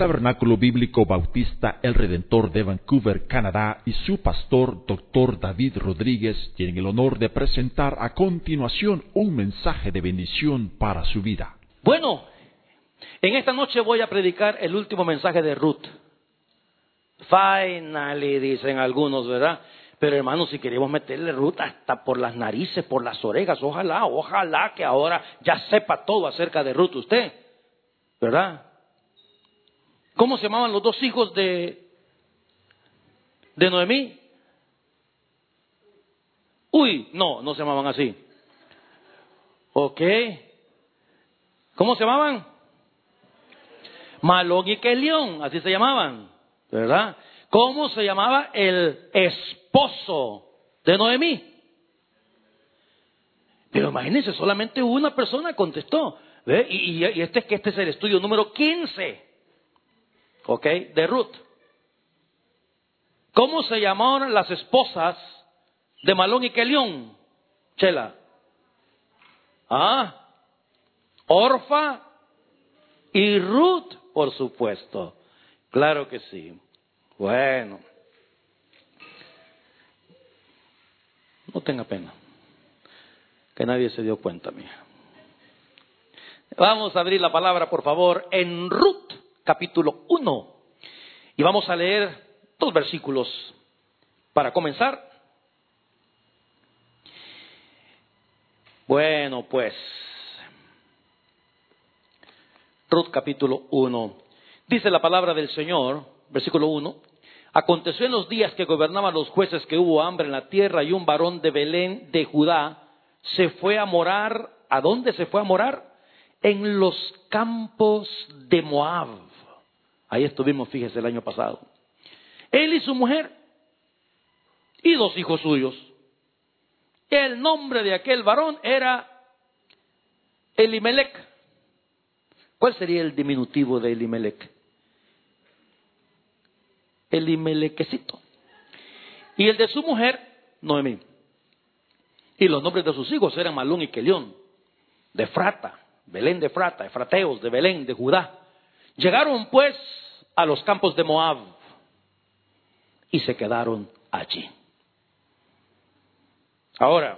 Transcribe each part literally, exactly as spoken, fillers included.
Tabernáculo Bíblico Bautista El Redentor de Vancouver, Canadá, y su pastor, doctor David Rodríguez, tienen el honor de presentar a continuación un mensaje de bendición para su vida. Bueno, en esta noche voy a predicar el último mensaje de Ruth. Finally, dicen algunos, ¿verdad? Pero hermanos, si queremos meterle Ruth hasta por las narices, por las orejas, ojalá, ojalá que ahora ya sepa todo acerca de Ruth usted, ¿verdad? ¿Cómo se llamaban los dos hijos de, de Noemí? Uy, no, no se llamaban así. Ok. ¿Cómo se llamaban? Malón y Kelión, así se llamaban, ¿verdad? ¿Cómo se llamaba el esposo de Noemí? Pero imagínense, solamente una persona contestó. ¿Ve? Y, y, y este, este es el estudio número quince, ¿ok? De Ruth. ¿Cómo se llamaron las esposas de Malón y Kelión? Chela. Ah, Orfa y Ruth, por supuesto. Claro que sí. Bueno, no tenga pena, que nadie se dio cuenta, mía. Vamos a abrir la palabra, por favor, en Ruth, capítulo uno. Y vamos a leer dos versículos para comenzar. Bueno, pues, Ruth, capítulo uno. Dice la palabra del Señor, versículo uno. Aconteció en los días que gobernaban los jueces que hubo hambre en la tierra y un varón de Belén de Judá se fue a morar. ¿A dónde se fue a morar? En los campos de Moab. Ahí estuvimos, fíjese, el año pasado. Él y su mujer y dos hijos suyos. El nombre de aquel varón era Elimelec. ¿Cuál sería el diminutivo de Elimelec? Elimelequecito. Y el de su mujer, Noemí. Y los nombres de sus hijos eran Malón y Kelión, de Efrata, Belén de Efrata, efrateos de Belén de Judá. Llegaron pues a los campos de Moab y se quedaron allí. Ahora,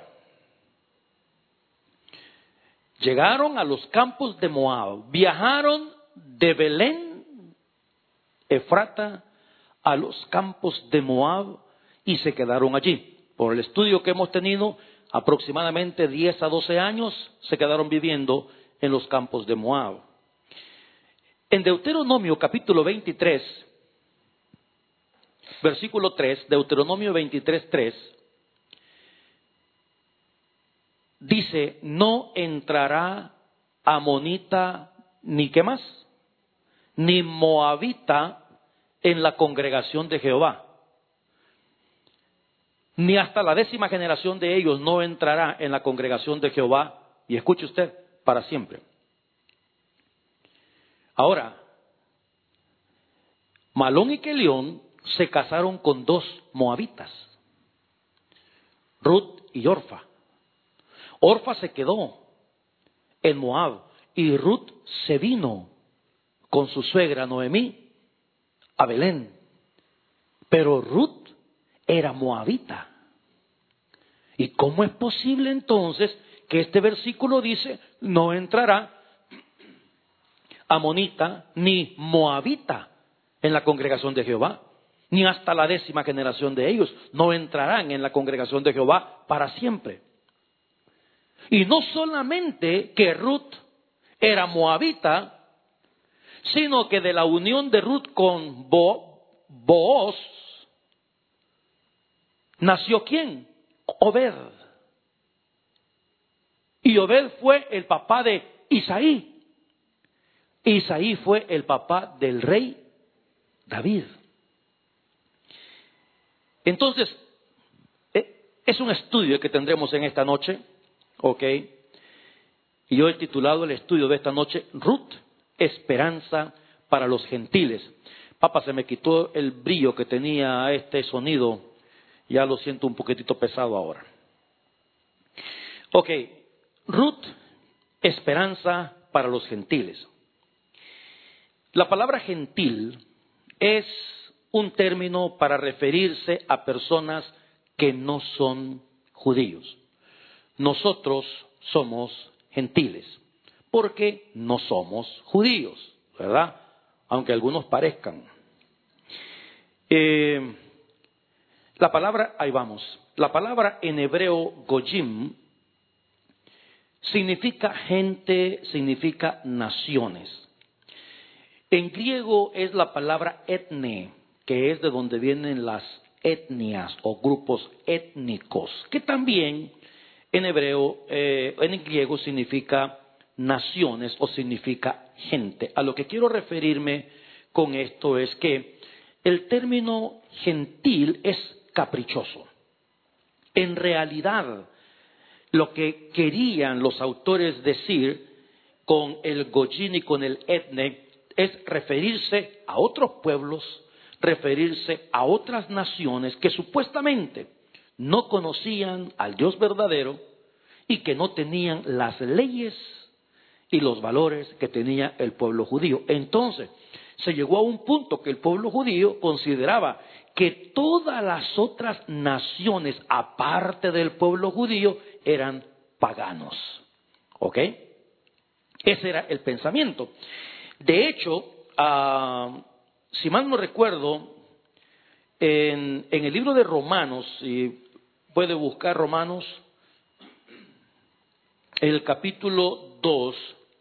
llegaron a los campos de Moab, viajaron de Belén, Efrata, a los campos de Moab y se quedaron allí. Por el estudio que hemos tenido, aproximadamente diez a doce años se quedaron viviendo en los campos de Moab. En Deuteronomio capítulo veintitrés, versículo tres, Deuteronomio veintitrés, tres, dice, no entrará amonita ni qué más, ni moabita en la congregación de Jehová, ni hasta la décima generación de ellos no entrará en la congregación de Jehová, y escuche usted, para siempre. Ahora, Malón y Kelión se casaron con dos moabitas, Ruth y Orfa. Orfa se quedó en Moab y Ruth se vino con su suegra Noemí a Belén. Pero Ruth era moabita. ¿Y cómo es posible entonces que este versículo dice, no entrará amonita ni moabita en la congregación de Jehová, ni hasta la décima generación de ellos no entrarán en la congregación de Jehová para siempre? Y no solamente que Ruth era moabita, sino que de la unión de Ruth con Bo, Booz, nació ¿quién? Obed. Y Obed fue el papá de Isaí. Isaí fue el papá del rey David. Entonces, es un estudio que tendremos en esta noche, ¿ok? Y yo he titulado el estudio de esta noche, Ruth, esperanza para los gentiles. Papá, se me quitó el brillo que tenía este sonido, ya lo siento un poquitito pesado ahora. Ok, Ruth, esperanza para los gentiles. La palabra gentil es un término para referirse a personas que no son judíos. Nosotros somos gentiles porque no somos judíos, ¿verdad? Aunque algunos parezcan. Eh, la palabra, ahí vamos, la palabra en hebreo goyim significa gente, significa naciones. En griego es la palabra etne, que es de donde vienen las etnias o grupos étnicos, que también en hebreo, eh, en griego significa naciones o significa gente. A lo que quiero referirme con esto es que el término gentil es caprichoso. En realidad, lo que querían los autores decir con el goyim y con el etne es referirse a otros pueblos, referirse a otras naciones que supuestamente no conocían al Dios verdadero y que no tenían las leyes y los valores que tenía el pueblo judío. Entonces, se llegó a un punto que el pueblo judío consideraba que todas las otras naciones, aparte del pueblo judío, eran paganos. ¿Ok? Ese era el pensamiento. De hecho, uh, si mal no recuerdo, en, en el libro de Romanos, si puede buscar Romanos, el capítulo dos,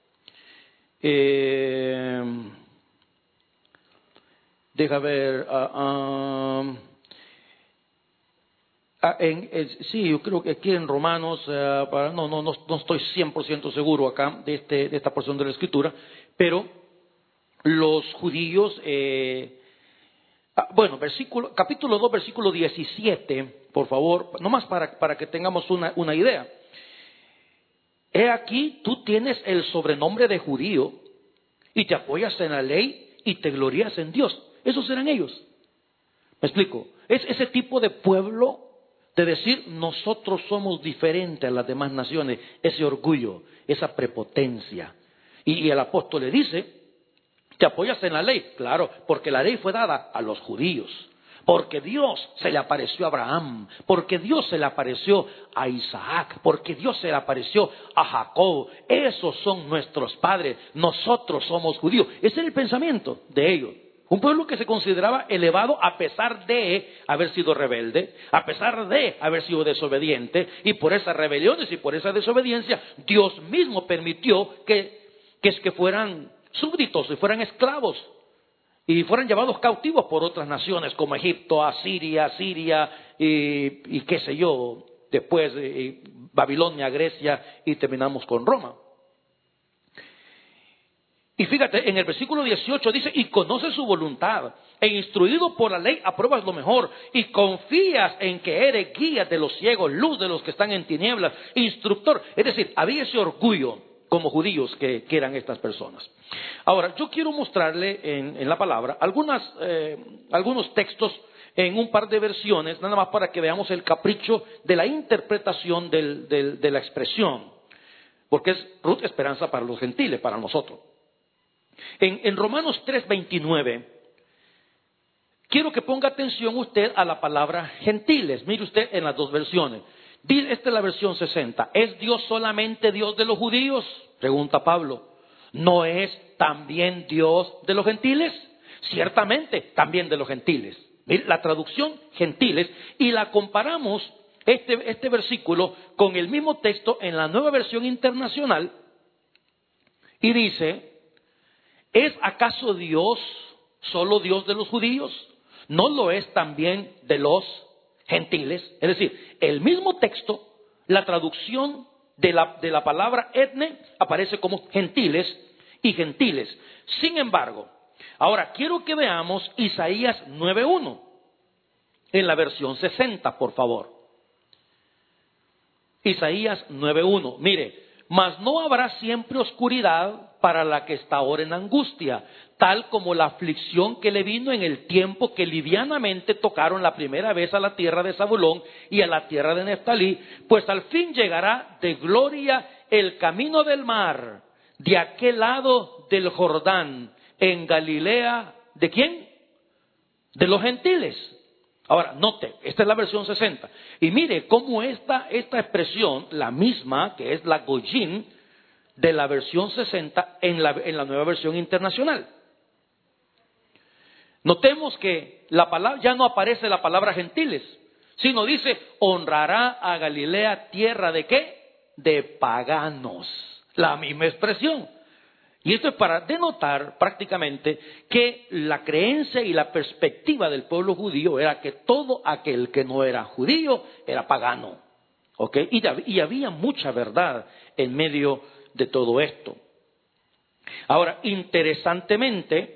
eh, deja ver, uh, um, Ah, en, en, sí, yo creo que aquí en Romanos, uh, para, no, no, no, no estoy cien por ciento seguro acá de, este, de esta porción de la Escritura, pero los judíos, eh, ah, bueno, versículo, capítulo dos, versículo diecisiete, por favor, nomás para, para que tengamos una, una idea. He aquí, tú tienes el sobrenombre de judío y te apoyas en la ley y te glorías en Dios. Esos eran ellos. ¿Me explico? Es ese tipo de pueblo de decir nosotros somos diferentes a las demás naciones, ese orgullo, esa prepotencia. Y, y el apóstol le dice, ¿te apoyas en la ley? Claro, porque la ley fue dada a los judíos, porque Dios se le apareció a Abraham, porque Dios se le apareció a Isaac, porque Dios se le apareció a Jacob. Esos son nuestros padres, nosotros somos judíos. Ese es el pensamiento de ellos. Un pueblo que se consideraba elevado a pesar de haber sido rebelde, a pesar de haber sido desobediente, y por esas rebeliones y por esa desobediencia, Dios mismo permitió que, que, que fueran súbditos y fueran esclavos y fueran llevados cautivos por otras naciones como Egipto, Asiria, Siria y, y qué sé yo, después eh, Babilonia, Grecia y terminamos con Roma. Y fíjate, en el versículo dieciocho dice, y conoces su voluntad, e instruido por la ley apruebas lo mejor, y confías en que eres guía de los ciegos, luz de los que están en tinieblas, instructor. Es decir, había ese orgullo como judíos que, que eran estas personas. Ahora, yo quiero mostrarle en, en la palabra algunas, eh, algunos textos en un par de versiones, nada más para que veamos el capricho de la interpretación del, del, de la expresión, porque es Ruth esperanza para los gentiles, para nosotros. En, en Romanos tres veintinueve, quiero que ponga atención usted a la palabra gentiles. Mire usted en las dos versiones. Esta es la versión sesenta. ¿Es Dios solamente Dios de los judíos? Pregunta Pablo. ¿No es también Dios de los gentiles? Ciertamente, también de los gentiles. Mire, la traducción gentiles, y la comparamos este, este versículo con el mismo texto en la Nueva Versión Internacional, y dice, ¿es acaso Dios solo Dios de los judíos? ¿No lo es también de los gentiles? Es decir, el mismo texto, la traducción de la, de la palabra etne aparece como gentiles y gentiles. Sin embargo, ahora quiero que veamos Isaías nueve uno en la versión sesenta, por favor. Isaías nueve uno, mire, mas no habrá siempre oscuridad para la que está ahora en angustia, tal como la aflicción que le vino en el tiempo que livianamente tocaron la primera vez a la tierra de Zabulón y a la tierra de Neftalí, pues al fin llegará de gloria el camino del mar, de aquel lado del Jordán, en Galilea, ¿de quién? De los gentiles. Ahora, note, esta es la versión sesenta. Y mire cómo esta, esta expresión, la misma, que es la Goyim, de la versión sesenta, en la, en la nueva versión internacional. Notemos que la palabra, ya no aparece la palabra gentiles, sino dice, honrará a Galilea tierra de ¿qué? De paganos. La misma expresión. Y esto es para denotar prácticamente que la creencia y la perspectiva del pueblo judío era que todo aquel que no era judío era pagano. ¿Ok? Y, y había mucha verdad en medio de todo esto. Ahora, interesantemente,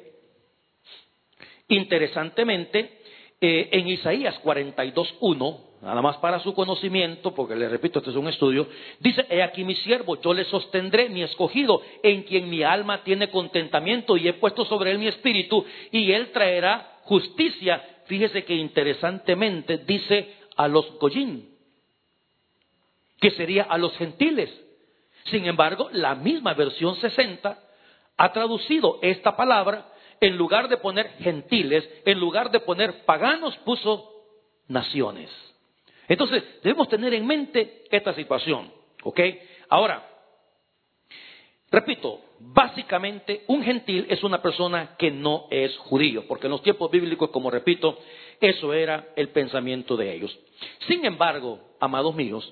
interesantemente, eh, en Isaías cuarenta y dos, uno, nada más para su conocimiento, porque les repito, este es un estudio, dice, he aquí mi siervo, yo le sostendré, mi escogido, en quien mi alma tiene contentamiento, y he puesto sobre él mi espíritu, y él traerá justicia. Fíjese que interesantemente dice a los Goyim, que sería a los gentiles. Sin embargo, la misma versión sesenta ha traducido esta palabra, en lugar de poner gentiles, en lugar de poner paganos, puso naciones. Entonces, debemos tener en mente esta situación, ¿ok? Ahora, repito, básicamente un gentil es una persona que no es judío, porque en los tiempos bíblicos, como repito, eso era el pensamiento de ellos. Sin embargo, amados míos,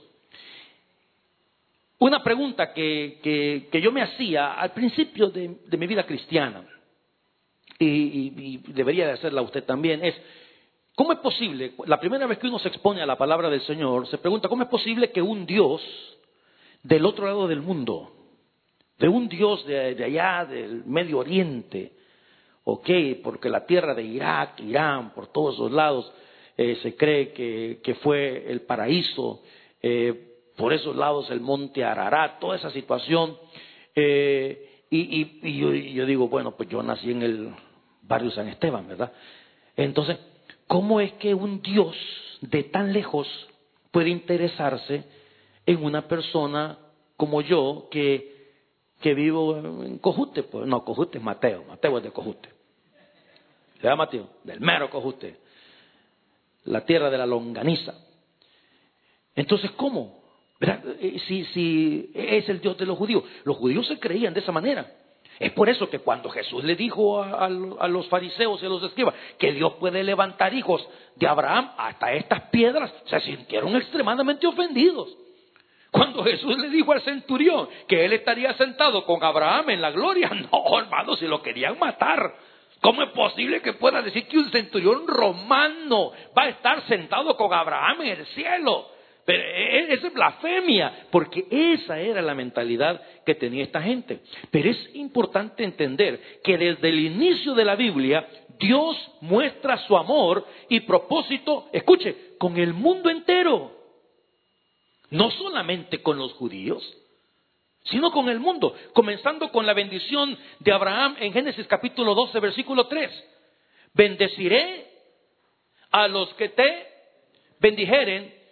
una pregunta que, que, que yo me hacía al principio de, de mi vida cristiana, y, y, y debería de hacerla usted también, es, ¿cómo es posible? La primera vez que uno se expone a la palabra del Señor, se pregunta, ¿cómo es posible que un Dios del otro lado del mundo, de un Dios de, de allá del Medio Oriente, ok, porque la tierra de Irak, Irán, por todos esos lados, eh, se cree que, que fue el paraíso, eh, por esos lados el monte Ararat, toda esa situación, eh, y, y, y, yo, y yo digo, bueno, pues yo nací en el barrio San Esteban, ¿verdad? Entonces, ¿cómo es que un Dios de tan lejos puede interesarse en una persona como yo que, que vivo en Cojute? Pues no, Cojute es Mateo, Mateo es de Cojute. ¿Se llama Mateo? Del mero Cojute, la tierra de la longaniza. Entonces, ¿cómo? Si, si es el Dios de los judíos. Los judíos se creían de esa manera. Es por eso que cuando Jesús le dijo a, a, a los fariseos y a los escribas que Dios puede levantar hijos de Abraham, hasta estas piedras se sintieron extremadamente ofendidos. Cuando Jesús le dijo al centurión que él estaría sentado con Abraham en la gloria, no, hermano, si lo querían matar. ¿Cómo es posible que pueda decir que un centurión romano va a estar sentado con Abraham en el cielo? Pero esa es blasfemia, porque esa era la mentalidad que tenía esta gente. Pero es importante entender que desde el inicio de la Biblia, Dios muestra su amor y propósito, escuche, con el mundo entero. No solamente con los judíos, sino con el mundo. Comenzando con la bendición de Abraham en Génesis capítulo doce, versículo tres. Bendeciré a los que te bendijeren,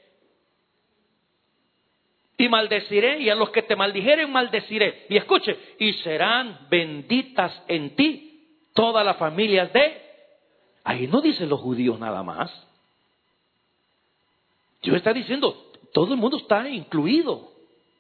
y maldeciré, y a los que te maldijeren maldeciré. Y escuche, y serán benditas en ti todas las familias de... Ahí no dicen los judíos nada más. Dios está diciendo, todo el mundo está incluido.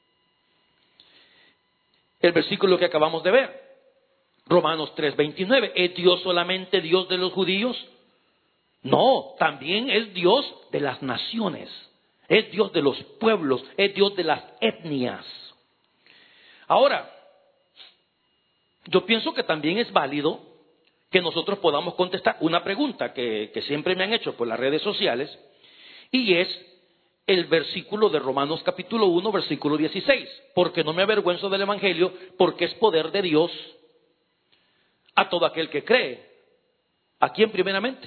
El versículo que acabamos de ver, Romanos tres, veintinueve. ¿Es Dios solamente Dios de los judíos? No, también es Dios de las naciones. Es Dios de los pueblos, es Dios de las etnias. Ahora, yo pienso que también es válido que nosotros podamos contestar una pregunta que, que siempre me han hecho por las redes sociales, y es el versículo de Romanos capítulo uno, versículo dieciséis. Porque no me avergüenzo del evangelio, porque es poder de Dios a todo aquel que cree. ¿A quién primeramente?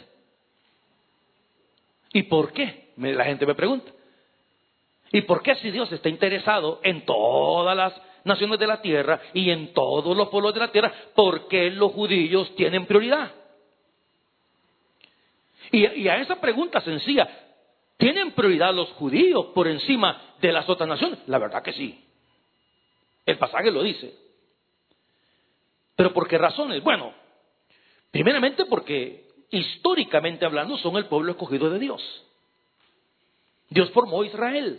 ¿Y por qué? La gente me pregunta. ¿Y por qué si Dios está interesado en todas las naciones de la tierra y en todos los pueblos de la tierra, por qué los judíos tienen prioridad? Y, y a esa pregunta sencilla, ¿tienen prioridad los judíos por encima de las otras naciones? La verdad que sí. El pasaje lo dice. ¿Pero por qué razones? Bueno, Primeramente porque históricamente hablando son el pueblo escogido de Dios. Dios formó a Israel.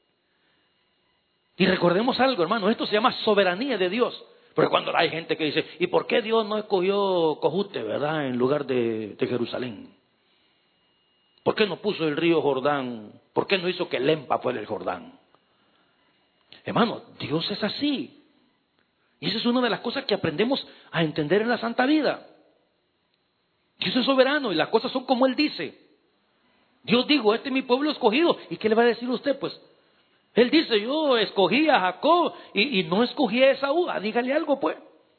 Y recordemos algo, hermano, esto se llama soberanía de Dios. Porque cuando hay gente que dice, ¿y por qué Dios no escogió Cojute, verdad, en lugar de, de Jerusalén? ¿Por qué no puso el río Jordán? ¿Por qué no hizo que el Lempa fuera el Jordán? Hermano, Dios es así. Y esa es una de las cosas que aprendemos a entender en la Santa Vida. Dios es soberano y las cosas son como Él dice. Dios dijo, este es mi pueblo escogido. ¿Y qué le va a decir usted? Pues Él dice, yo escogí a Jacob y, y no escogí a Esaú. Ah, dígale algo, pues.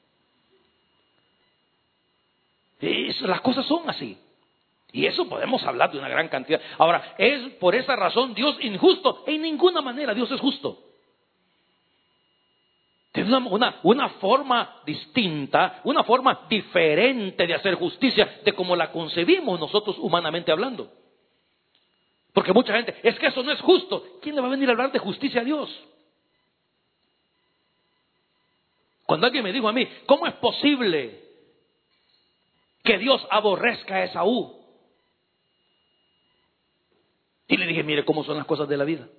Eso, las cosas son así. Y eso podemos hablar de una gran cantidad. Ahora, ¿es por esa razón Dios injusto? En ninguna manera Dios es justo. Tiene una, una, una forma distinta, una forma diferente de hacer justicia de como la concebimos nosotros humanamente hablando. Porque mucha gente, es que eso no es justo. ¿Quién le va a venir a hablar de justicia a Dios? Cuando alguien me dijo a mí, ¿cómo es posible que Dios aborrezca a Esaú? Y le dije, mire cómo son las cosas de la vida.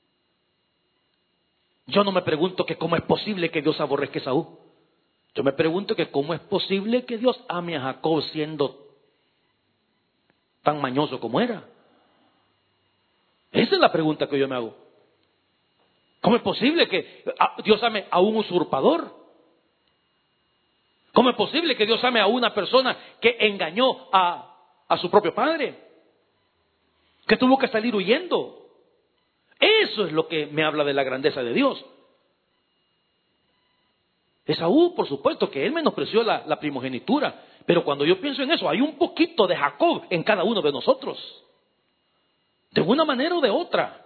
Yo no me pregunto que cómo es posible que Dios aborrezca a Esaú. Yo me pregunto que cómo es posible que Dios ame a Jacob siendo tan mañoso como era. Esa es la pregunta que yo me hago. ¿Cómo es posible que Dios ame a un usurpador? ¿Cómo es posible que Dios ame a una persona que engañó a, a su propio padre? Que tuvo que salir huyendo. Eso es lo que me habla de la grandeza de Dios. Esaú, por supuesto, que él menospreció la, la primogenitura. Pero cuando yo pienso en eso, hay un poquito de Jacob en cada uno de nosotros. De una manera o de otra.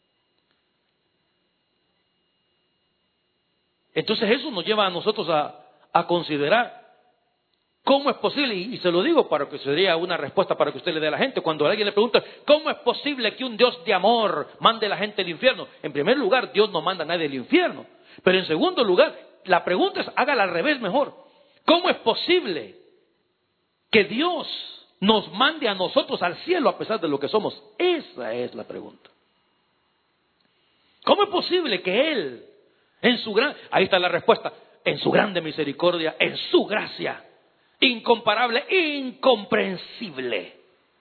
Entonces eso nos lleva a nosotros a, a considerar cómo es posible, y, y se lo digo para que sería una respuesta para que usted le dé a la gente. Cuando alguien le pregunta, ¿cómo es posible que un Dios de amor mande a la gente al infierno? En primer lugar, Dios no manda a nadie al infierno. Pero en segundo lugar, la pregunta es, hágala al revés mejor. ¿Cómo es posible que Dios nos mande a nosotros al cielo a pesar de lo que somos? Esa es la pregunta. ¿Cómo es posible que Él, en su gran, ahí está la respuesta, en su grande misericordia, en su gracia, incomparable, incomprensible,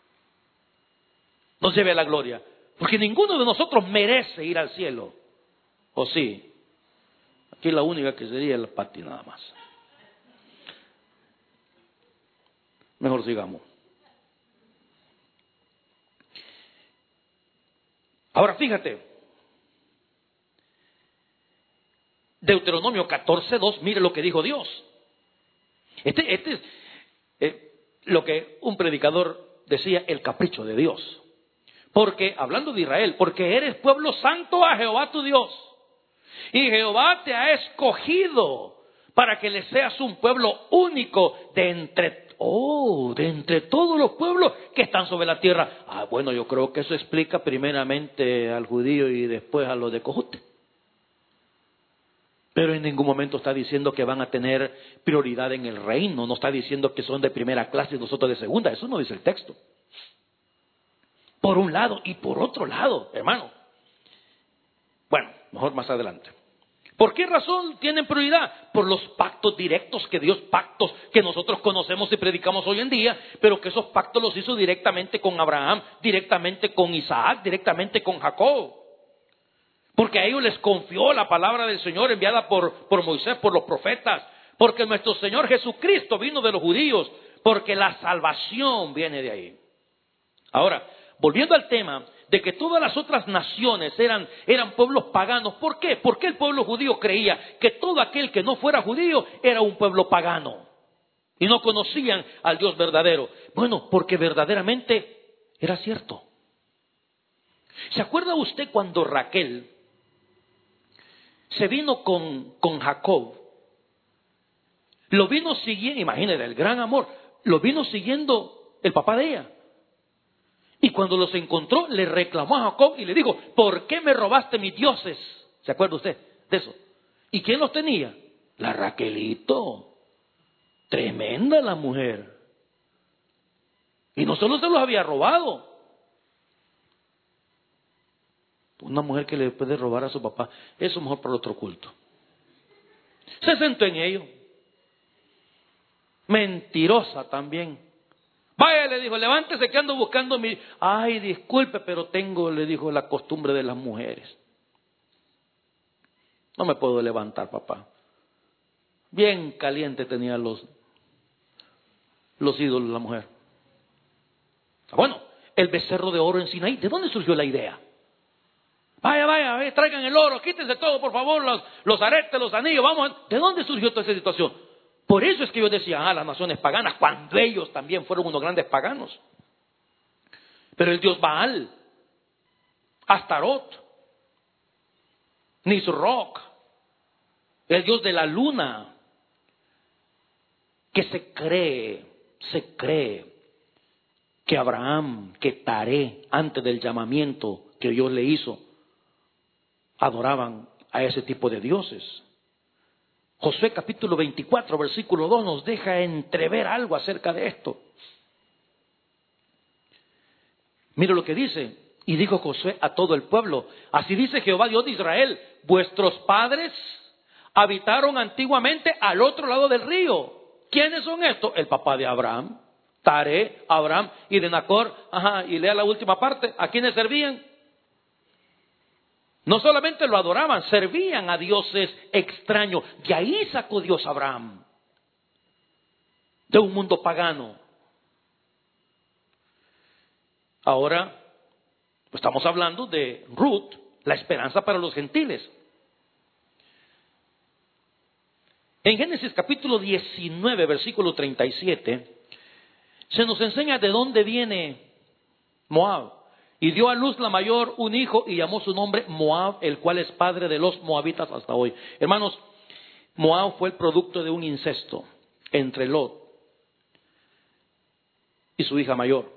nos lleve a la gloria? Porque ninguno de nosotros merece ir al cielo. ¿O sí? Aquí la única que sería el Pati nada más. Mejor sigamos. Ahora fíjate, Deuteronomio catorce dos, mire lo que dijo Dios. Este, este es eh, lo que un predicador decía, el capricho de Dios. Porque, hablando de Israel, porque eres pueblo santo a Jehová tu Dios. Y Jehová te ha escogido para que le seas un pueblo único de entre Oh, de entre todos los pueblos que están sobre la tierra. Ah, bueno, yo creo que eso explica primeramente al judío y después a los de Cojute. Pero en ningún momento está diciendo que van a tener prioridad en el reino. No está diciendo que son de primera clase y nosotros de segunda. Eso no dice el texto. Por un lado y por otro lado, hermano. Bueno, mejor más adelante. ¿Por qué razón tienen prioridad? Por los pactos directos que Dios, pactos que nosotros conocemos y predicamos hoy en día, pero que esos pactos los hizo directamente con Abraham, directamente con Isaac, directamente con Jacob. Porque a ellos les confió la palabra del Señor enviada por, por Moisés, por los profetas. Porque nuestro Señor Jesucristo vino de los judíos, porque la salvación viene de ahí. Ahora, volviendo al tema de que todas las otras naciones eran, eran pueblos paganos. ¿Por qué? Porque el pueblo judío creía que todo aquel que no fuera judío era un pueblo pagano. Y no conocían al Dios verdadero. Bueno, porque verdaderamente era cierto. ¿Se acuerda usted cuando Raquel se vino con, con Jacob? Lo vino siguiendo, imagínense, el gran amor, lo vino siguiendo el papá de ella. Y cuando los encontró, le reclamó a Jacob y le dijo, ¿por qué me robaste mis dioses? ¿Se acuerda usted de eso? ¿Y quién los tenía? La Raquelito. Tremenda la mujer. Y no solo se los había robado. Una mujer que le puede robar a su papá, eso mejor para otro culto. Se sentó en ello. Mentirosa también. Vaya, le dijo, levántese que ando buscando mi... Ay, disculpe, pero tengo, le dijo, la costumbre de las mujeres. No me puedo levantar, papá. Bien caliente tenía los, los ídolos la mujer. Bueno, el becerro de oro en Sinaí, ¿de dónde surgió la idea? Vaya, vaya, vaya, traigan el oro, quítense todo, por favor, los, los aretes, los anillos, vamos. ¿De dónde surgió toda esa situación? Por eso es que yo decía, ah, las naciones paganas, cuando ellos también fueron unos grandes paganos. Pero el dios Baal, Astarot, Nisroch, el dios de la luna, que se cree, se cree que Abraham, que Taré, antes del llamamiento que Dios le hizo, adoraban a ese tipo de dioses. Josué capítulo veinticuatro, versículo dos nos deja entrever algo acerca de esto. Mira lo que dice. Y dijo Josué a todo el pueblo, así dice Jehová Dios de Israel, vuestros padres habitaron antiguamente al otro lado del río. ¿Quiénes son estos? El papá de Abraham, Taré, Abraham y de Nacor. Ajá, y lea la última parte. ¿A quiénes servían? No solamente lo adoraban, servían a dioses extraños. De ahí sacó Dios a Abraham, de un mundo pagano. Ahora estamos hablando de Ruth, la esperanza para los gentiles. En Génesis capítulo diecinueve, versículo treinta y siete, se nos enseña de dónde viene Moab. Y dio a luz la mayor un hijo y llamó su nombre Moab, el cual es padre de los moabitas hasta hoy. Hermanos, Moab fue el producto de un incesto entre Lot y su hija mayor.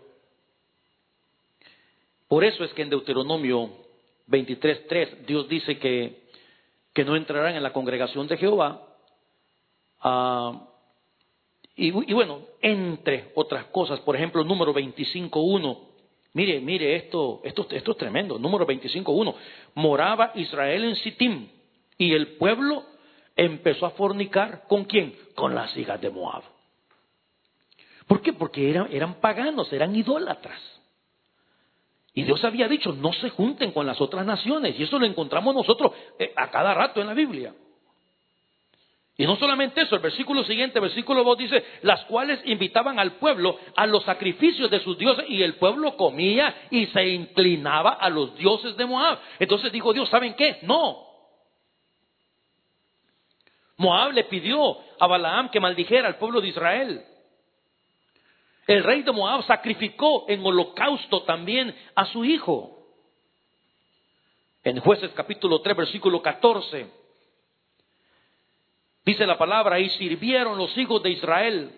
Por eso es que en Deuteronomio veintitrés tres Dios dice que, que no entrarán en la congregación de Jehová. Uh, y, y bueno, entre otras cosas, por ejemplo, número veinticinco uno. Mire, mire, esto, esto, esto es tremendo. Número veinticinco uno. Moraba Israel en Sittim y el pueblo empezó a fornicar. ¿Con quién? Con las hijas de Moab. ¿Por qué? Porque eran, eran paganos, eran idólatras. Y Dios había dicho, no se junten con las otras naciones. Y eso lo encontramos nosotros eh, a cada rato en la Biblia. Y no solamente eso, el versículo siguiente, versículo dos dice, las cuales invitaban al pueblo a los sacrificios de sus dioses y el pueblo comía y se inclinaba a los dioses de Moab. Entonces dijo Dios, ¿saben qué? No. Moab le pidió a Balaam que maldijera al pueblo de Israel. El rey de Moab sacrificó en holocausto también a su hijo. En Jueces capítulo tres, versículo catorce. Dice la palabra, y sirvieron los hijos de Israel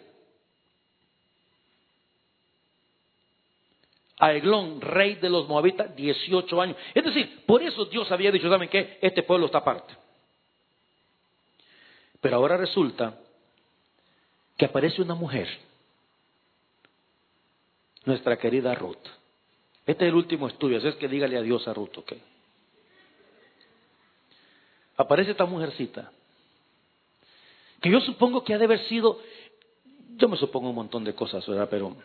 a Eglón, rey de los moabitas, dieciocho años. Es decir, por eso Dios había dicho, ¿saben qué? Este pueblo está aparte. Pero ahora resulta que aparece una mujer, nuestra querida Ruth. Este es el último estudio, así es que dígale adiós a Ruth, ¿ok? Aparece esta mujercita, que yo supongo que ha de haber sido, yo me supongo un montón de cosas, ¿verdad? Pero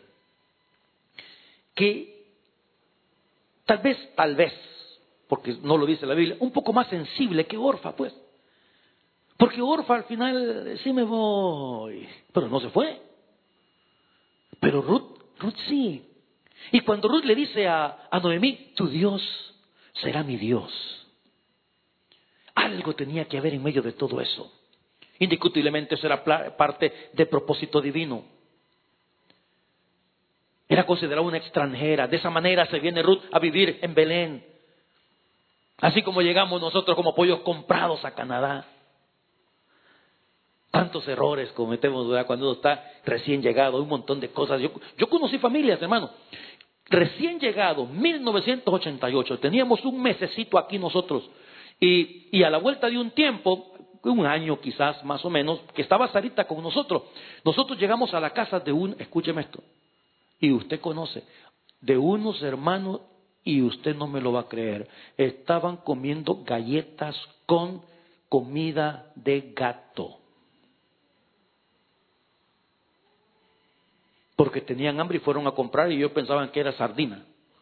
que tal vez, tal vez, porque no lo dice la Biblia, un poco más sensible que Orfa, pues. Porque Orfa al final, sí me voy, pero no se fue. Pero Ruth, Ruth sí. Y cuando Ruth le dice a, a Noemí, tu Dios será mi Dios. Algo tenía que haber en medio de todo eso. Indiscutiblemente eso era parte del propósito divino. Era considerada una extranjera. De esa manera se viene Ruth a vivir en Belén. Así como llegamos nosotros como pollos comprados a Canadá. Tantos errores cometemos, ¿verdad? Cuando uno está recién llegado, un montón de cosas. Yo, yo conocí familias, hermano. Recién llegado, mil novecientos ochenta y ocho, teníamos un mesecito aquí nosotros. Y, y a la vuelta de un tiempo, un año quizás más o menos, que estaba Sarita con nosotros. Nosotros llegamos a la casa de un, escúcheme esto, Y usted conoce de unos hermanos, y usted no me lo va a creer, estaban comiendo galletas con comida de gato. Porque tenían hambre y fueron a comprar y ellos pensaban que era sardina.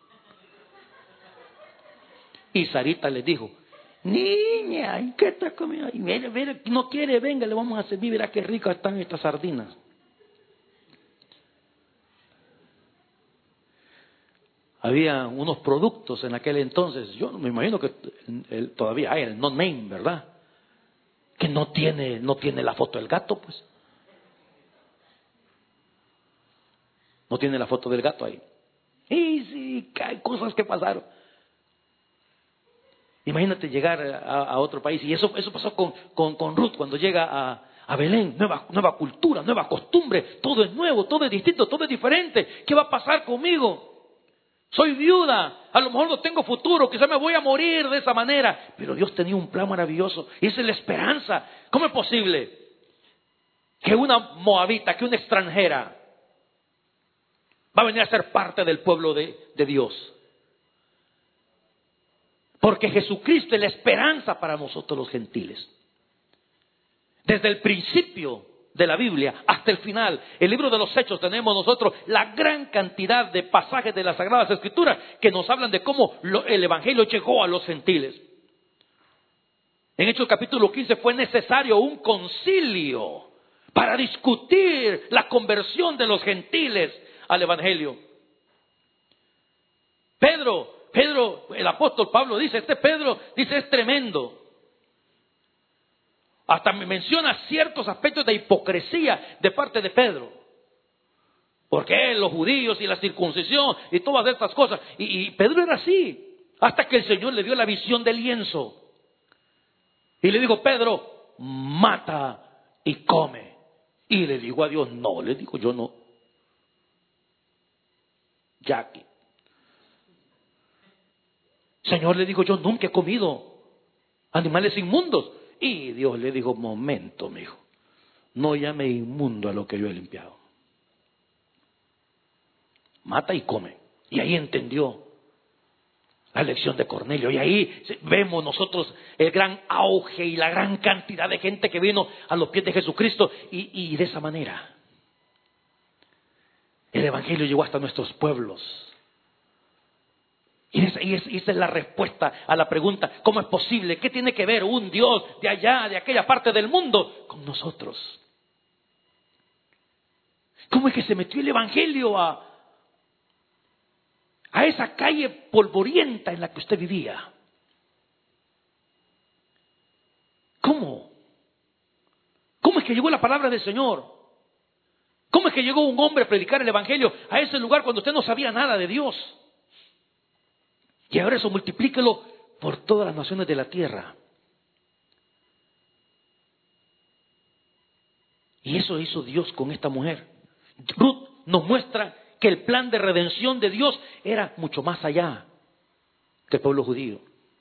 Y Sarita les dijo, niña, ¿qué está comiendo? Y mire, mire, no quiere, venga, le vamos a servir, verá qué ricas están estas sardinas. Había unos productos en aquel entonces, yo me imagino que el, todavía hay el no name, ¿verdad? Que no tiene, no tiene la foto del gato, pues. No tiene la foto del gato ahí. Y sí, hay cosas que pasaron. Imagínate llegar a, a otro país. Y eso, eso pasó con, con, con Ruth cuando llega a, a Belén. Nueva, nueva cultura, nueva costumbre. Todo es nuevo, todo es distinto, todo es diferente. ¿Qué va a pasar conmigo? Soy viuda, a lo mejor no tengo futuro, quizás me voy a morir de esa manera. Pero Dios tenía un plan maravilloso. Y esa es la esperanza. ¿Cómo es posible que una moabita, que una extranjera va a venir a ser parte del pueblo de, de Dios? Porque Jesucristo es la esperanza para nosotros los gentiles. Desde el principio de la Biblia hasta el final, el libro de los Hechos, tenemos nosotros la gran cantidad de pasajes de las Sagradas Escrituras que nos hablan de cómo lo, el Evangelio llegó a los gentiles. En Hechos capítulo quince fue necesario un concilio para discutir la conversión de los gentiles al Evangelio. Pedro Pedro, el apóstol Pablo dice, este Pedro, dice, es tremendo. Hasta me menciona ciertos aspectos de hipocresía de parte de Pedro. Porque él, los judíos y la circuncisión y todas estas cosas. Y, y Pedro era así. Hasta que el Señor le dio la visión del lienzo. Y le dijo, Pedro, mata y come. Y le digo a Dios, no, le digo yo no. Jackie. Señor, le dijo, yo nunca he comido animales inmundos. Y Dios le dijo, momento, mi hijo, no llame inmundo a lo que yo he limpiado. Mata y come. Y ahí entendió la lección de Cornelio. Y ahí vemos nosotros el gran auge y la gran cantidad de gente que vino a los pies de Jesucristo. Y, y de esa manera el Evangelio llegó hasta nuestros pueblos. Y esa, y esa es la respuesta a la pregunta, ¿cómo es posible? ¿Qué tiene que ver un Dios de allá, de aquella parte del mundo, con nosotros? ¿Cómo es que se metió el Evangelio a, a esa calle polvorienta en la que usted vivía? ¿Cómo? ¿Cómo es que llegó la palabra del Señor? ¿Cómo es que llegó un hombre a predicar el Evangelio a ese lugar cuando usted no sabía nada de Dios? Y ahora eso multiplíquelo por todas las naciones de la tierra. Y eso hizo Dios con esta mujer. Ruth nos muestra que el plan de redención de Dios era mucho más allá que el pueblo judío.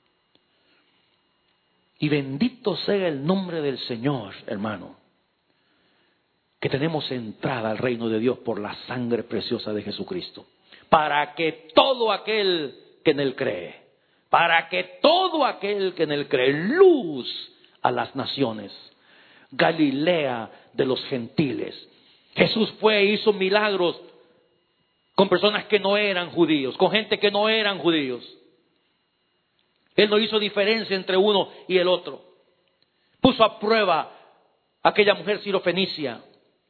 Y bendito sea el nombre del Señor, hermano, que tenemos entrada al reino de Dios por la sangre preciosa de Jesucristo. Para que todo aquel que en él cree, para que todo aquel que en él cree, luz a las naciones, Galilea de los gentiles. Jesús fue e hizo milagros con personas que no eran judíos, con gente que no eran judíos. Él no hizo diferencia entre uno y el otro. Puso a prueba a aquella mujer sirofenicia.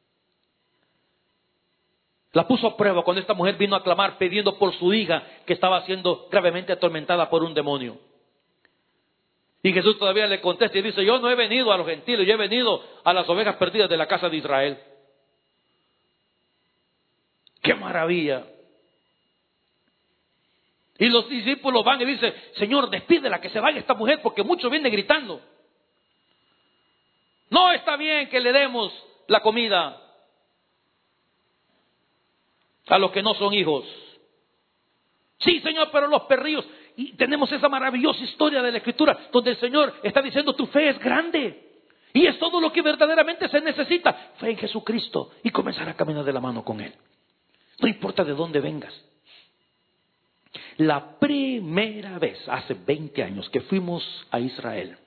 La puso a prueba cuando esta mujer vino a clamar pidiendo por su hija que estaba siendo gravemente atormentada por un demonio. Y Jesús todavía le contesta y dice, yo no he venido a los gentiles, yo he venido a las ovejas perdidas de la casa de Israel. ¡Qué maravilla! Y los discípulos van y dicen, Señor, despídela, que se vaya esta mujer, porque muchos vienen gritando. No está bien que le demos la comida a los que no son hijos. Sí, Señor, pero los perrillos. Y tenemos esa maravillosa historia de la Escritura donde el Señor está diciendo, tu fe es grande. Y es todo lo que verdaderamente se necesita. Fe en Jesucristo y comenzar a caminar de la mano con Él. No importa de dónde vengas. La primera vez, hace veinte años, que fuimos a Israel,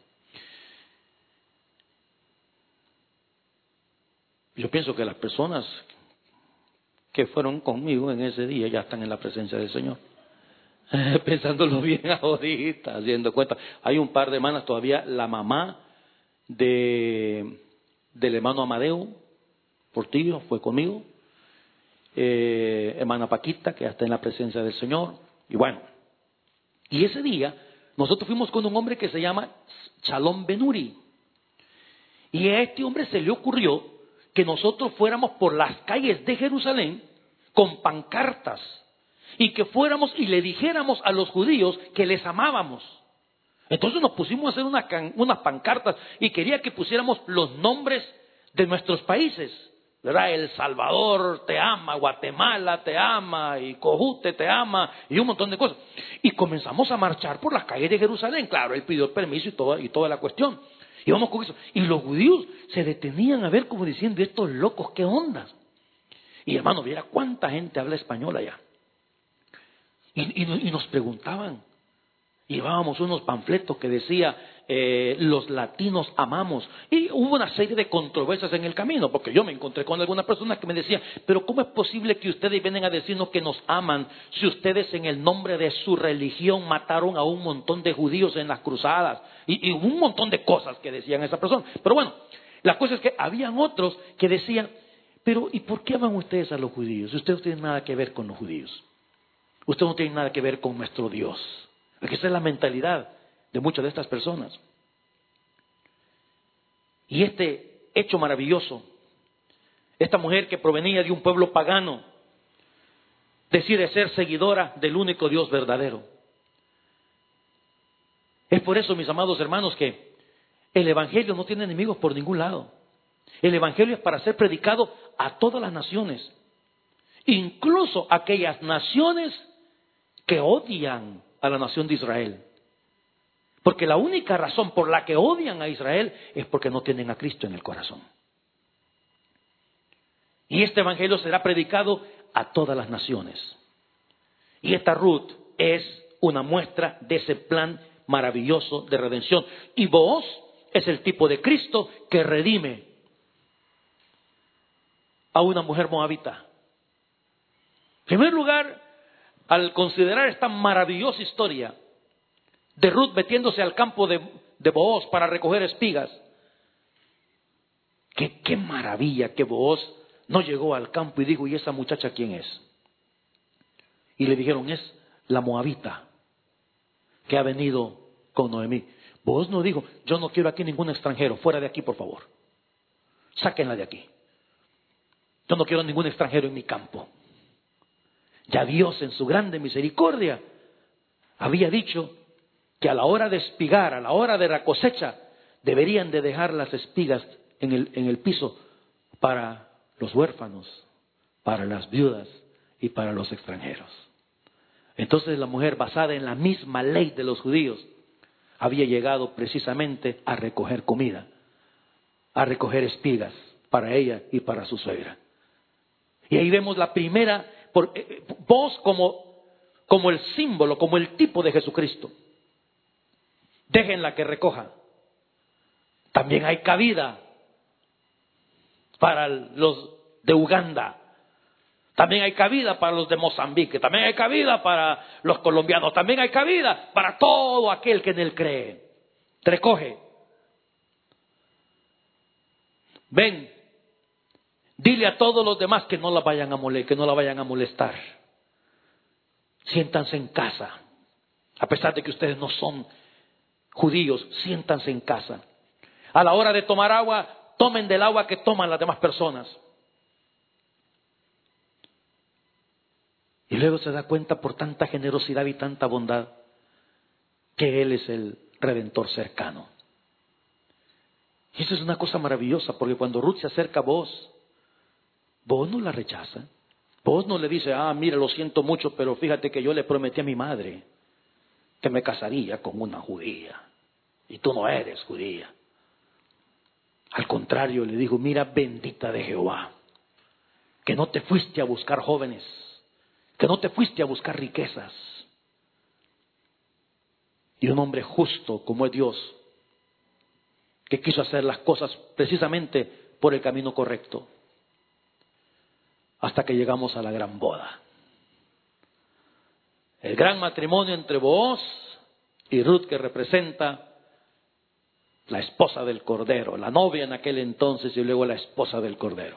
yo pienso que las personas que fueron conmigo en ese día ya están en la presencia del Señor. Pensándolo bien ahorita, haciendo cuenta. Hay un par de hermanas todavía, la mamá de, del hermano Amadeo Portillo fue conmigo. Eh, hermana Paquita, que ya está en la presencia del Señor. Y bueno, y ese día nosotros fuimos con un hombre que se llama Shalom Benuri. Y a este hombre se le ocurrió que nosotros fuéramos por las calles de Jerusalén con pancartas y que fuéramos y le dijéramos a los judíos que les amábamos. Entonces nos pusimos a hacer una can, unas pancartas y quería que pusiéramos los nombres de nuestros países, ¿verdad? El Salvador te ama, Guatemala te ama, y Cojute te ama, y un montón de cosas. Y comenzamos a marchar por las calles de Jerusalén. Claro, él pidió el permiso y toda, y toda la cuestión. Y vamos con eso. Y los judíos se detenían a ver como diciendo, estos locos, ¿qué ondas? Y hermano, viera cuánta gente habla español allá. Y, y, y nos preguntaban. Llevábamos unos panfletos que decía, eh, los latinos amamos. Y hubo una serie de controversias en el camino, porque yo me encontré con algunas personas que me decían, pero ¿cómo es posible que ustedes vienen a decirnos que nos aman si ustedes en el nombre de su religión mataron a un montón de judíos en las cruzadas? Y, y un montón de cosas que decían esas personas. Pero bueno, la cosa es que habían otros que decían, pero ¿y por qué aman ustedes a los judíos? Ustedes no tienen nada que ver con los judíos. Ustedes no tienen nada que ver con nuestro Dios. Porque esa es la mentalidad de muchas de estas personas. Y este hecho maravilloso, esta mujer que provenía de un pueblo pagano, decide ser seguidora del único Dios verdadero. Es por eso, mis amados hermanos, que el Evangelio no tiene enemigos por ningún lado. El Evangelio es para ser predicado a todas las naciones, incluso aquellas naciones que odian a la nación de Israel. Porque la única razón por la que odian a Israel es porque no tienen a Cristo en el corazón. Y este evangelio será predicado a todas las naciones. Y esta Ruth es una muestra de ese plan maravilloso de redención. Y Booz es el tipo de Cristo que redime a una mujer moabita. En primer lugar, al considerar esta maravillosa historia de Ruth metiéndose al campo de, de Booz para recoger espigas, qué, qué maravilla que Booz no llegó al campo y dijo, ¿y esa muchacha quién es? Y le dijeron, es la moabita que ha venido con Noemí. Booz no dijo, yo no quiero aquí ningún extranjero, fuera de aquí por favor, sáquenla de aquí. Yo no quiero ningún extranjero en mi campo. Ya Dios en su grande misericordia había dicho que a la hora de espigar, a la hora de la cosecha, deberían de dejar las espigas en el, en el piso para los huérfanos, para las viudas y para los extranjeros. Entonces la mujer, basada en la misma ley de los judíos, había llegado precisamente a recoger comida, a recoger espigas para ella y para su suegra. Y ahí vemos la primera, por, eh, Booz como, como el símbolo, como el tipo de Jesucristo. Déjenla que recoja. También hay cabida para los de Uganda. También hay cabida para los de Mozambique. También hay cabida para los colombianos. También hay cabida para todo aquel que en él cree. Recoge. Ven. Dile a todos los demás que no la vayan a molestar, que no la vayan a molestar. Siéntanse en casa. A pesar de que ustedes no son judíos, siéntanse en casa. A la hora de tomar agua, tomen del agua que toman las demás personas. Y luego se da cuenta por tanta generosidad y tanta bondad que Él es el Redentor cercano. Y eso es una cosa maravillosa, porque cuando Ruth se acerca a Booz, Booz no la rechaza. Booz no le dice, ah, mira, lo siento mucho, pero fíjate que yo le prometí a mi madre que me casaría con una judía. Y tú no eres judía. Al contrario, le dijo, mira, bendita de Jehová, que no te fuiste a buscar jóvenes que no te fuiste a buscar riquezas. Y un hombre justo como es Dios, que quiso hacer las cosas precisamente por el camino correcto, hasta que llegamos a la gran boda. El gran matrimonio entre Booz y Ruth, que representa la esposa del Cordero, la novia en aquel entonces y luego la esposa del Cordero.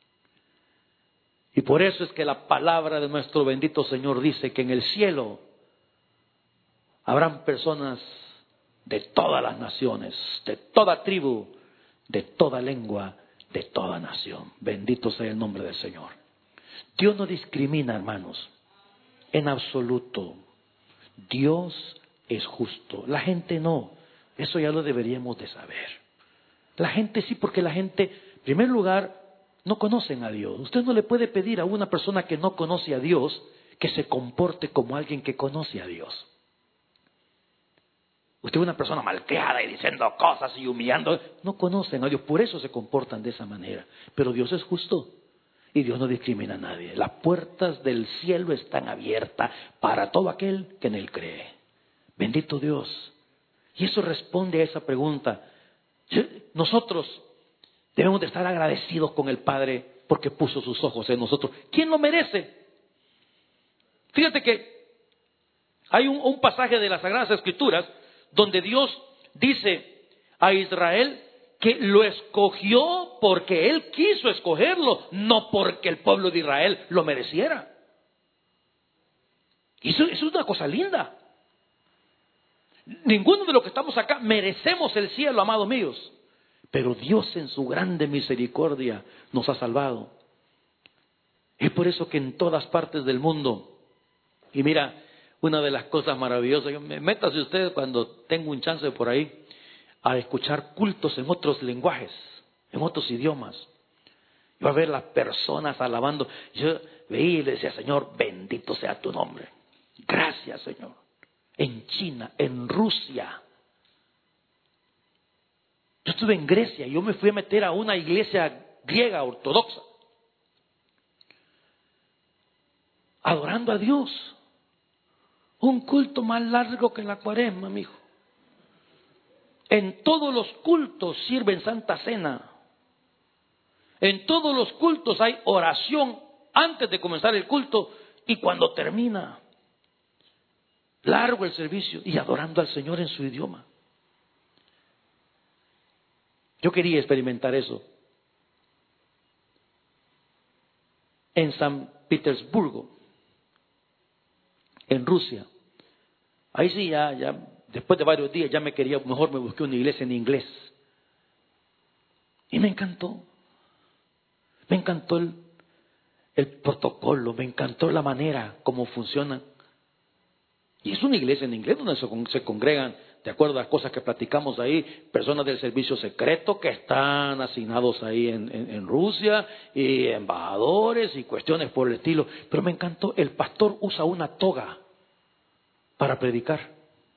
Y por eso es que la palabra de nuestro bendito Señor dice que en el cielo habrán personas de todas las naciones, de toda tribu, de toda lengua, de toda nación. Bendito sea el nombre del Señor. Dios no discrimina, hermanos, en absoluto. Dios es justo. La gente no. Eso ya lo deberíamos de saber. La gente sí, porque la gente, en primer lugar, no conocen a Dios. Usted no le puede pedir a una persona que no conoce a Dios que se comporte como alguien que conoce a Dios. Usted es una persona malcriada y diciendo cosas y humillando. No conocen a Dios, por eso se comportan de esa manera. Pero Dios es justo y Dios no discrimina a nadie. Las puertas del cielo están abiertas para todo aquel que en Él cree. Bendito Dios. Y eso responde a esa pregunta. Nosotros debemos de estar agradecidos con el Padre porque puso sus ojos en nosotros. ¿Quién lo merece? Fíjate que hay un, un pasaje de las Sagradas Escrituras donde Dios dice a Israel que lo escogió porque Él quiso escogerlo, no porque el pueblo de Israel lo mereciera. Y eso, eso es una cosa linda. Ninguno de los que estamos acá merecemos el cielo, amados míos. Pero Dios en su grande misericordia nos ha salvado. Es por eso que en todas partes del mundo, y mira, una de las cosas maravillosas, métase usted cuando tenga un chance por ahí a escuchar cultos en otros lenguajes, en otros idiomas. Y va a ver las personas alabando. Yo veía y le decía, Señor, bendito sea tu nombre. Gracias, Señor. En China, en Rusia. Yo estuve en Grecia y yo me fui a meter a una iglesia griega ortodoxa, adorando a Dios. Un culto más largo que la cuaresma, mijo. En todos los cultos sirven Santa Cena. En todos los cultos hay oración antes de comenzar el culto y cuando termina. Largo el servicio y adorando al Señor en su idioma. Yo quería experimentar eso. En San Petersburgo, en Rusia. Ahí sí ya, ya, después de varios días ya me quería, mejor me busqué una iglesia en inglés. Y me encantó. Me encantó el, el protocolo, me encantó la manera como funciona. Y es una iglesia en inglés donde se, se congregan, de acuerdo a las cosas que platicamos ahí, personas del servicio secreto que están asignados ahí en, en, en Rusia, y embajadores y cuestiones por el estilo. Pero me encantó, el pastor usa una toga para predicar.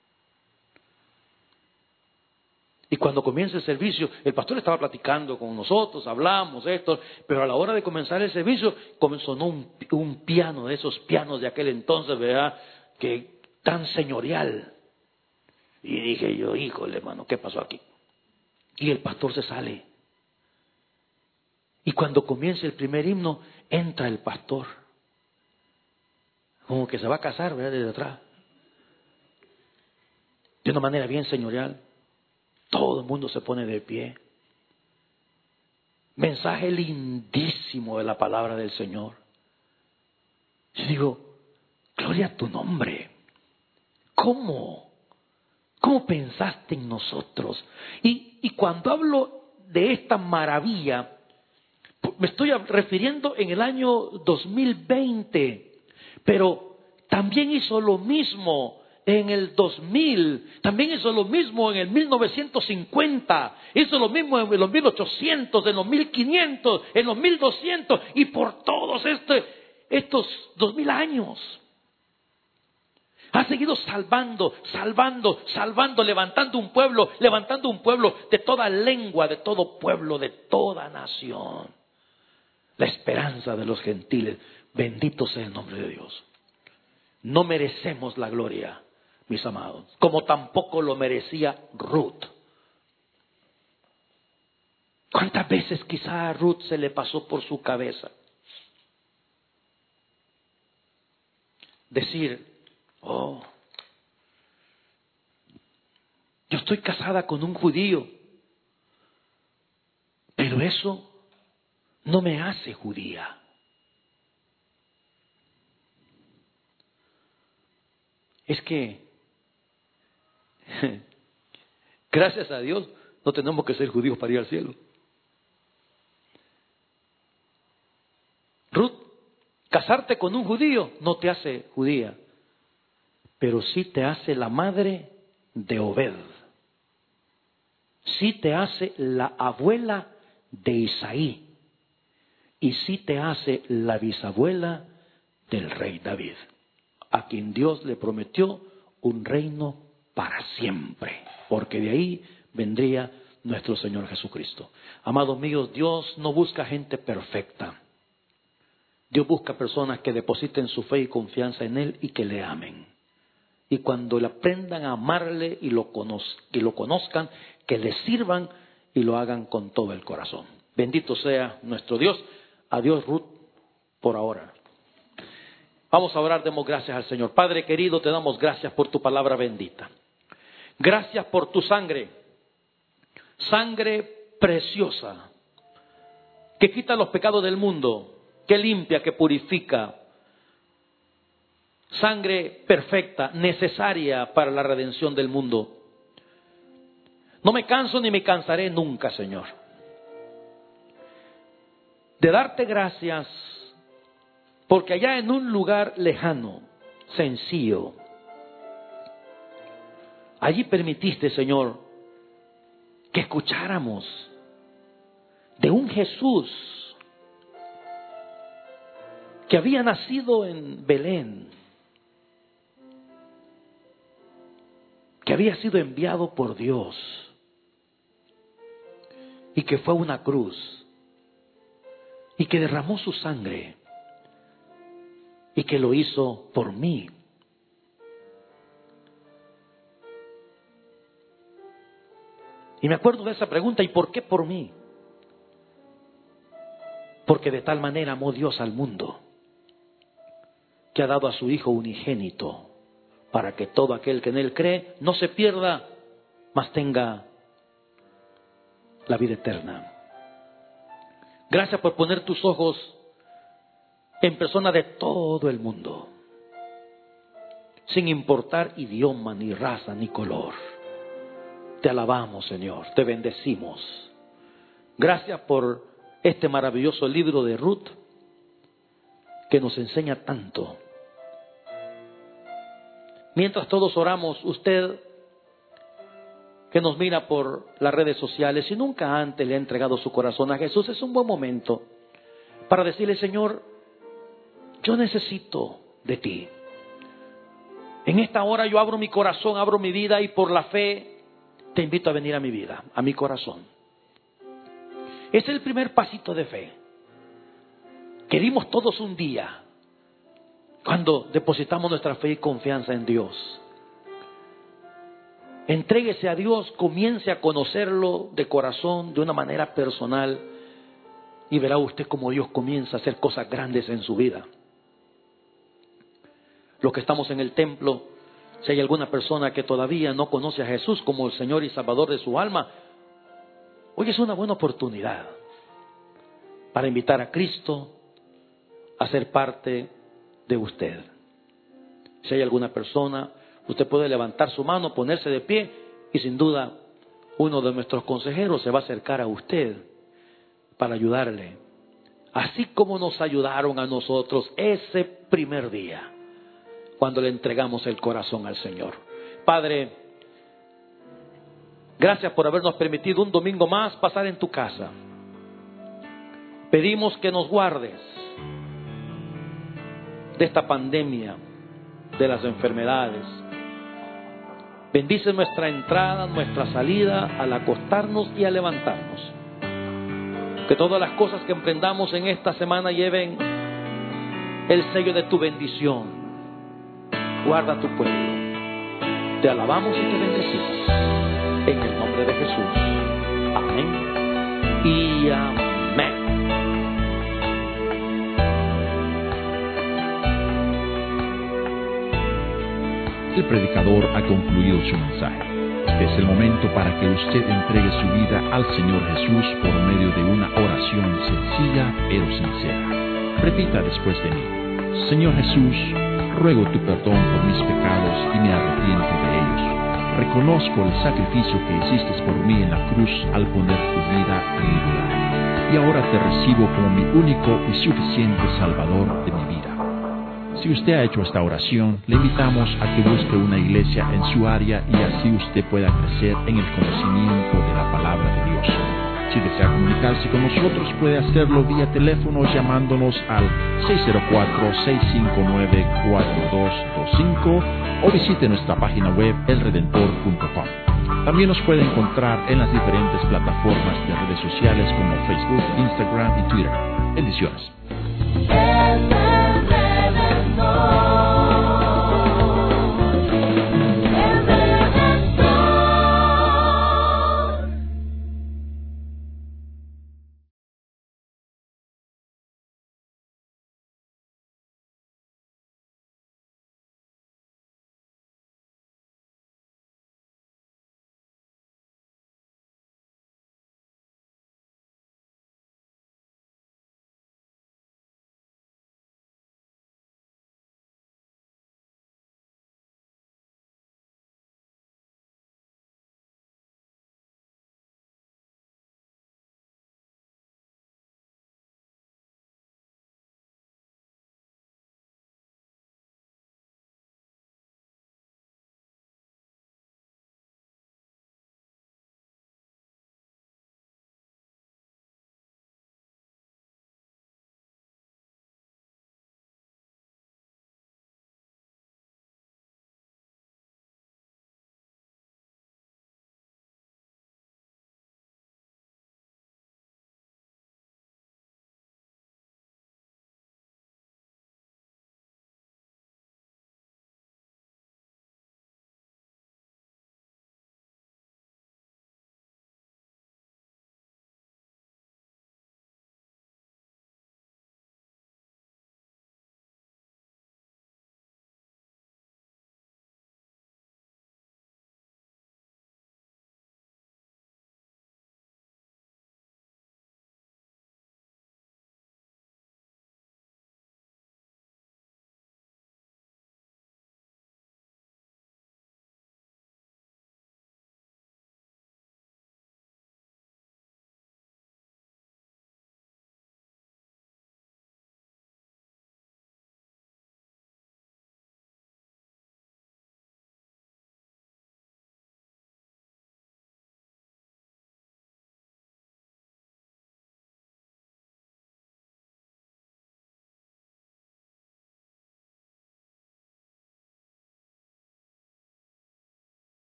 Y cuando comienza el servicio, el pastor estaba platicando con nosotros, hablamos esto, pero a la hora de comenzar el servicio, sonó un, un piano, de esos pianos de aquel entonces, ¿verdad? Que tan señorial. Y dije yo, híjole, hermano, ¿qué pasó aquí? Y el pastor se sale. Y cuando comienza el primer himno, entra el pastor. Como que se va a casar, ¿verdad? Desde atrás. De una manera bien señorial. Todo el mundo se pone de pie. Mensaje lindísimo de la palabra del Señor. Yo digo, gloria a tu nombre. ¿Cómo? ¿Cómo pensaste en nosotros? Y, y cuando hablo de esta maravilla, me estoy refiriendo en el año dos mil veinte, pero también hizo lo mismo en el dos mil, también hizo lo mismo en el mil novecientos cincuenta, hizo lo mismo en los mil ochocientos, en los mil quinientos, en los mil doscientos y por todos este, estos dos mil años. Ha seguido salvando, salvando, salvando, levantando un pueblo, levantando un pueblo de toda lengua, de todo pueblo, de toda nación. La esperanza de los gentiles. Bendito sea el nombre de Dios. No merecemos la gloria, mis amados, como tampoco lo merecía Ruth. ¿Cuántas veces quizá a Ruth se le pasó por su cabeza decir, oh, yo estoy casada con un judío, pero eso no me hace judía? Es que, gracias a Dios, no tenemos que ser judíos para ir al cielo. Ruth, casarte con un judío no te hace judía, pero sí te hace la madre de Obed. Sí te hace la abuela de Isaí. Y sí te hace la bisabuela del rey David, a quien Dios le prometió un reino para siempre, porque de ahí vendría nuestro Señor Jesucristo. Amados míos, Dios no busca gente perfecta. Dios busca personas que depositen su fe y confianza en Él y que le amen. Y cuando le aprendan a amarle y lo, conoz- y lo conozcan, que le sirvan y lo hagan con todo el corazón. Bendito sea nuestro Dios. Adiós, Ruth, por ahora. Vamos a orar, demos gracias al Señor. Padre querido, te damos gracias por tu palabra bendita. Gracias por tu sangre, sangre preciosa, que quita los pecados del mundo, que limpia, que purifica. Sangre perfecta, necesaria para la redención del mundo. No me canso ni me cansaré nunca, Señor, de darte gracias, porque allá en un lugar lejano, sencillo, allí permitiste, Señor, que escucháramos de un Jesús que había nacido en Belén, que había sido enviado por Dios y que fue a una cruz y que derramó su sangre y que lo hizo por mí. Y me acuerdo de esa pregunta, ¿y por qué por mí? Porque de tal manera amó Dios al mundo, que ha dado a su Hijo unigénito, para que todo aquel que en Él cree no se pierda, mas tenga la vida eterna. Gracias por poner tus ojos en personas de todo el mundo, sin importar idioma, ni raza, ni color. Te alabamos, Señor, te bendecimos. Gracias por este maravilloso libro de Ruth, que nos enseña tanto. Mientras todos oramos, usted que nos mira por las redes sociales, si nunca antes le ha entregado su corazón a Jesús, es un buen momento para decirle, Señor, yo necesito de ti. En esta hora yo abro mi corazón, abro mi vida y por la fe te invito a venir a mi vida, a mi corazón. Es el primer pasito de fe que dimos todos un día cuando depositamos nuestra fe y confianza en Dios. Entréguese a Dios, comience a conocerlo de corazón, de una manera personal, y verá usted cómo Dios comienza a hacer cosas grandes en su vida. Los que estamos en el templo, si hay alguna persona que todavía no conoce a Jesús como el Señor y Salvador de su alma, hoy es una buena oportunidad para invitar a Cristo a ser parte de usted. Si hay alguna persona, usted puede levantar su mano, ponerse de pie y sin duda uno de nuestros consejeros se va a acercar a usted para ayudarle. Así como nos ayudaron a nosotros ese primer día cuando le entregamos el corazón al Señor. Padre, gracias por habernos permitido un domingo más pasar en tu casa. Pedimos que nos guardes de esta pandemia, de las enfermedades. Bendice nuestra entrada, nuestra salida, al acostarnos y al levantarnos. Que todas las cosas que emprendamos en esta semana lleven el sello de tu bendición. Guarda a tu pueblo. Te alabamos y te bendecimos. En el nombre de Jesús. Amén y amén. El predicador ha concluido su mensaje. Este es el momento para que usted entregue su vida al Señor Jesús por medio de una oración sencilla pero sincera. Repita después de mí: Señor Jesús, ruego tu perdón por mis pecados y me arrepiento de ellos. Reconozco el sacrificio que hiciste por mí en la cruz al poner tu vida en mi lugar. Y ahora te recibo como mi único y suficiente Salvador de mi vida. Si usted ha hecho esta oración, le invitamos a que busque una iglesia en su área y así usted pueda crecer en el conocimiento de la palabra de Dios. Si desea comunicarse con nosotros, puede hacerlo vía teléfono llamándonos al seis cero cuatro, seis cinco nueve, cuatro dos dos cinco o visite nuestra página web el redentor punto com. También nos puede encontrar en las diferentes plataformas de redes sociales como Facebook, Instagram y Twitter. Bendiciones.